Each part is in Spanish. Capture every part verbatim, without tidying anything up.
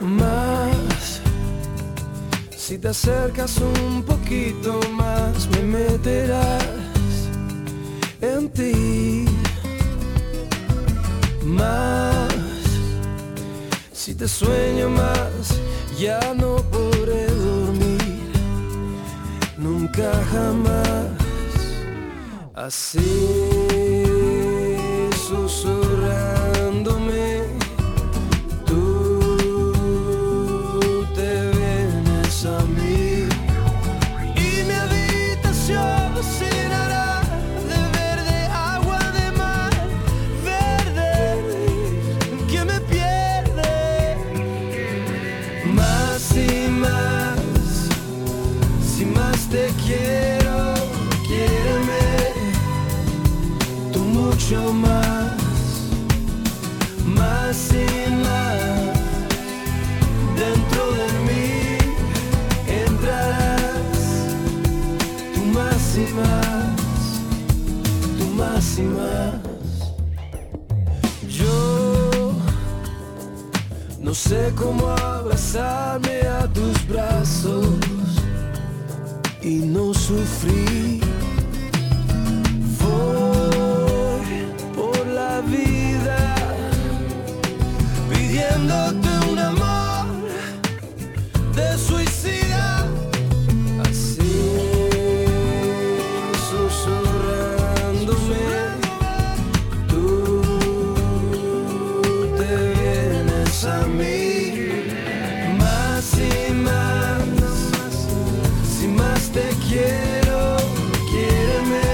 más. Si te acercas un poquito más, me meterás en ti. Más. Si te sueño más, ya no podré dormir, nunca jamás. Así, susurrándome, tú te vienes a mí y mi habitación se llenará de verde, agua de mar, verde que me pierde. Más y más, si más te quiero, quiéreme tú mucho más. Más y más, dentro de mí entrarás, tú más y más, tú más y más. Yo no sé cómo abrazarme a tus brazos y no sufrir. Voy por la vida pidiéndote un amor de suicida. Así, susurrándome, tú te vienes a mí. Más y más, si más te quiero, quiéreme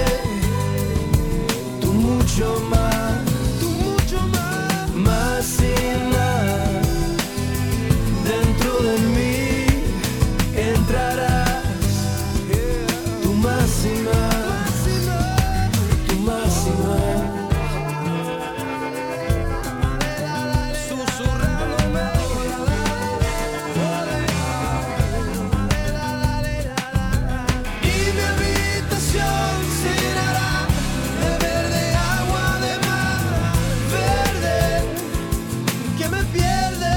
tú mucho más, tú mucho más. Más y más, dentro de mí entrarás, tú más y más, tú más y más. Susurrándome y mi habitación se llenará de verde, agua de mar, verde que me pierde.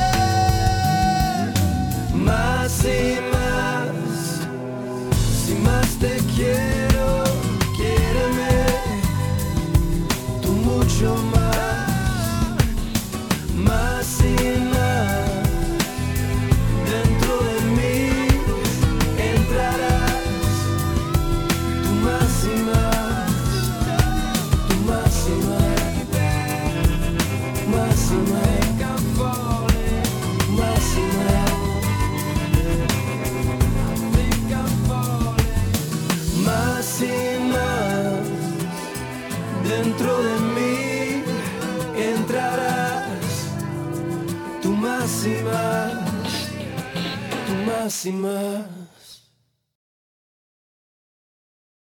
Más y más, si más te quiero, quiéreme tú mucho más. Más y más, dentro de mí entrarás, tú más y más, tú más y más, más y más, más y más, más y más, dentro de mí entrarás, tú más y más, tú más y más.